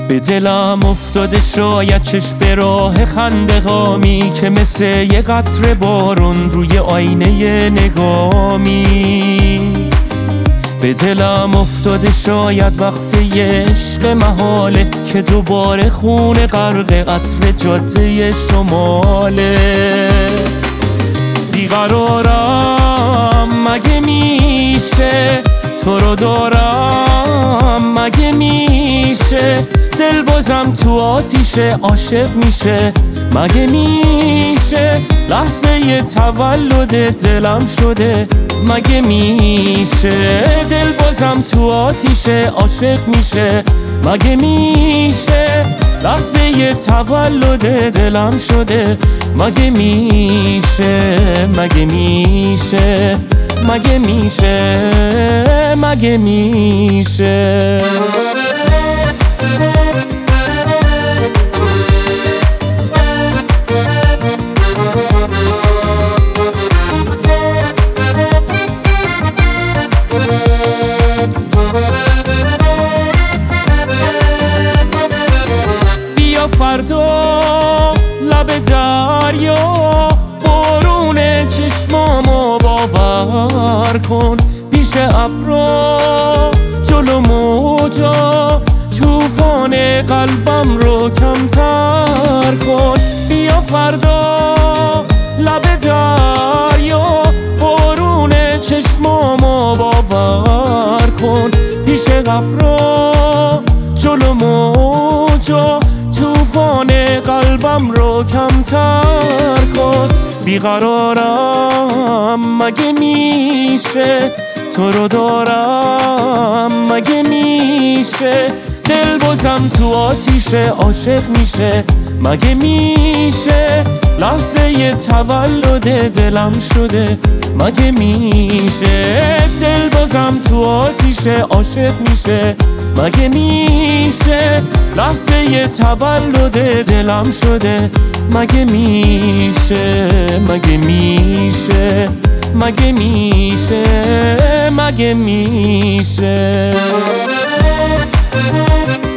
به دلم افتاده شاید چشم به راه خندقامی که مثل یه قطره بارون روی آینه نگامی. به دلم افتاده شاید وقت یه عشق محاله که دوباره خون غرق قطر جاده شماله. بیقرارم مگه میشه تو رو دارم مگه میشه دل بازم تو آتیشه عاشق میشه مگه میشه لحظه ی تولد دلم شده مگه میشه دل بازم تو آتیشه عاشق میشه مگه میشه لحظه ی تولد دلم شده مگه میشه مگه میشه مگه میشه مگه میشه بیا فردا لب دریا بارون چشمامو باور کن پیش ابرا جلو موجا توفان قلبم رو کمتر کن. بیا فردا لب دریا بارون چشمامو باور کن پیش ابرا جلو موجا توفان قلبم رو کمتر کن. بیقرارم مگه میشه تو رو دارم مگه میشه دل بازم تو آتیشه عاشق میشه مگه میشه لحظه ی تولد دلم شده مگه میشه دل بازم تو آتیشه عاشق میشه مگه میشه لحظه ی تولد دلم شده مگه میشه مگه میشه مگه میشه مگه میشه